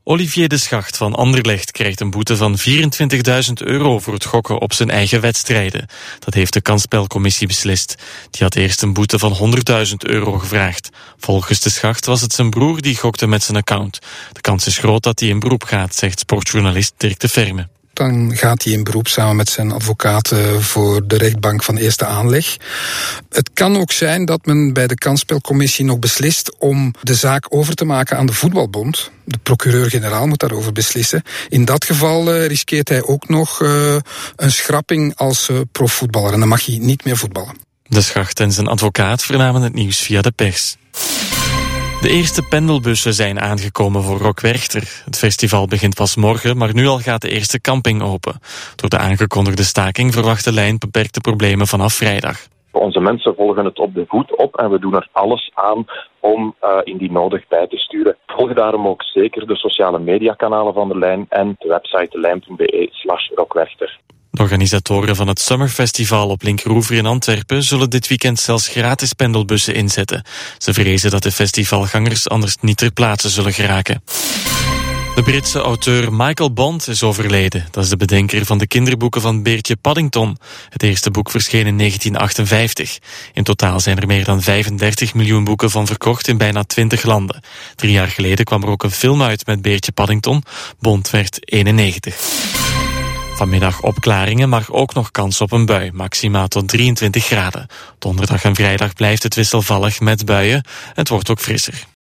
Olivier de Schacht van Anderlecht krijgt een boete van €24.000 voor het gokken op zijn eigen wedstrijden. Dat heeft de kansspelcommissie beslist. Die had eerst een boete van €100.000 gevraagd. Volgens de Schacht was het zijn broer die gokte met zijn account. De kans is groot dat hij in beroep gaat, zegt sportjournalist Dirk de Verme. Dan gaat hij in beroep samen met zijn advocaat voor de rechtbank van eerste aanleg. Het kan ook zijn dat men bij de kansspelcommissie nog beslist om de zaak over te maken aan de voetbalbond. De procureur-generaal moet daarover beslissen. In dat geval riskeert hij ook nog een schrapping als profvoetballer. En dan mag hij niet meer voetballen. De Schacht en zijn advocaat vernamen het nieuws via de pers. De eerste pendelbussen zijn aangekomen voor Rock Werchter. Het festival begint pas morgen, maar nu al gaat de eerste camping open. Door de aangekondigde staking verwacht de lijn beperkte problemen vanaf vrijdag. Onze mensen volgen het op de voet op en we doen er alles aan om indien nodig bij te sturen. Volg daarom ook zeker de sociale mediakanalen van de lijn en de website delijn.be/rockwerchter. De organisatoren van het Summerfestival op Linkeroever in Antwerpen zullen dit weekend zelfs gratis pendelbussen inzetten. Ze vrezen dat de festivalgangers anders niet ter plaatse zullen geraken. De Britse auteur Michael Bond is overleden. Dat is de bedenker van de kinderboeken van Beertje Paddington. Het eerste boek verscheen in 1958. In totaal zijn er meer dan 35 miljoen boeken van verkocht in bijna 20 landen. 3 jaar geleden kwam er ook een film uit met Beertje Paddington. Bond werd 91. Vanmiddag opklaringen, maar ook nog kans op een bui, maxima tot 23 graden. Donderdag en vrijdag blijft het wisselvallig met buien. Het wordt ook frisser.